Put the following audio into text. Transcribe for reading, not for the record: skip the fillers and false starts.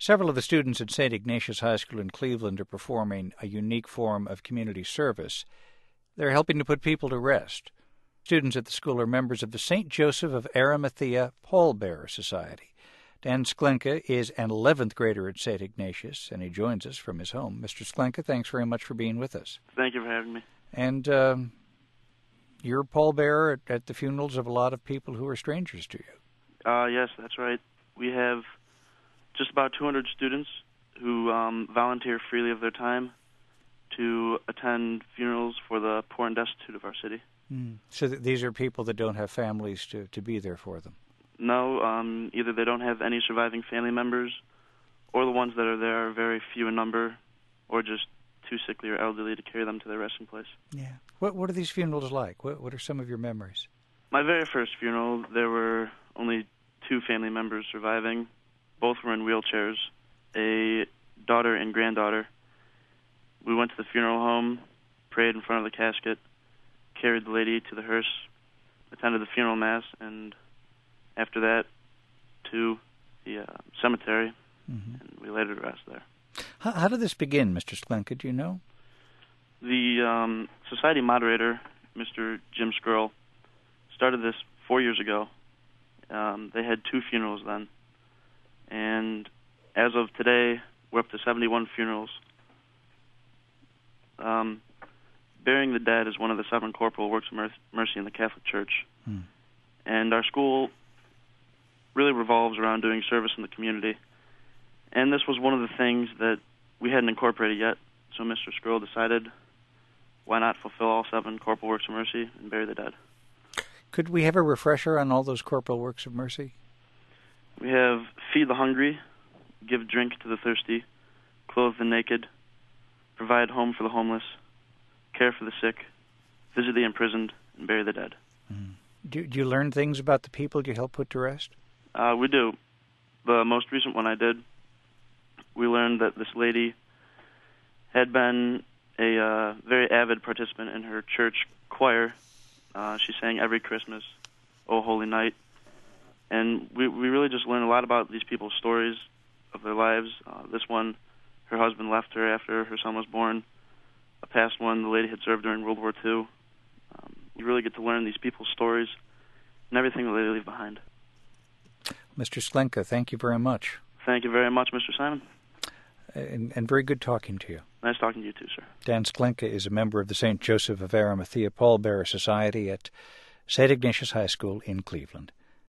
Several of the students at St. Ignatius High School in Cleveland are performing a unique form of community service. They're helping to put people to rest. Students at the school are members of the St. Joseph of Arimathea Pallbearer Society. Dan Sklenka is an 11th grader at St. Ignatius, and he joins us from his home. Mr. Sklenka, thanks very much for being with us. Thank you for having me. And you're a pallbearer at the funerals of a lot of people who are strangers to you. Yes, that's right. We have just about 200 students who volunteer freely of their time to attend funerals for the poor and destitute of our city. So these are people that don't have families to be there for them? No, either they don't have any surviving family members, or the ones that are there are very few in number, or just too sickly or elderly to carry them to their resting place. Yeah. What are these funerals like? What are some of your memories? My very first funeral, there were only 2 family members surviving. Both were in wheelchairs, a daughter and granddaughter. We went to the funeral home, prayed in front of the casket, carried the lady to the hearse, attended the funeral mass, and after that to the cemetery, and we laid her to rest there. How did this begin, Mr. Sklenka? Do you know? The society moderator, Mr. Jim Skrull, started this 4 years ago. They had 2 funerals then. And as of today, we're up to 71 funerals. Burying the dead is one of the 7 corporal works of mercy in the Catholic Church. And our school really revolves around doing service in the community. And this was one of the things that we hadn't incorporated yet. So Mr. Skrull decided, why not fulfill all 7 corporal works of mercy and bury the dead? Could we have a refresher on all those corporal works of mercy? We have feed the hungry, give drink to the thirsty, clothe the naked, provide home for the homeless, care for the sick, visit the imprisoned, and bury the dead. Do you learn things about the people you help put to rest? We do. The most recent one I did, we learned that this lady had been a very avid participant in her church choir. She sang every Christmas, O Holy Night. And we really just learned a lot about these people's stories of their lives. This one, her husband left her after her son was born. A past one, the lady had served during World War II. You really get to learn these people's stories and everything that they leave behind. Mr. Sklenka, thank you very much. Thank you very much, Mr. Simon. And very good talking to you. Nice talking to you too, sir. Dan Sklenka is a member of the St. Joseph of Arimathea Pallbearer Society at St. Ignatius High School in Cleveland.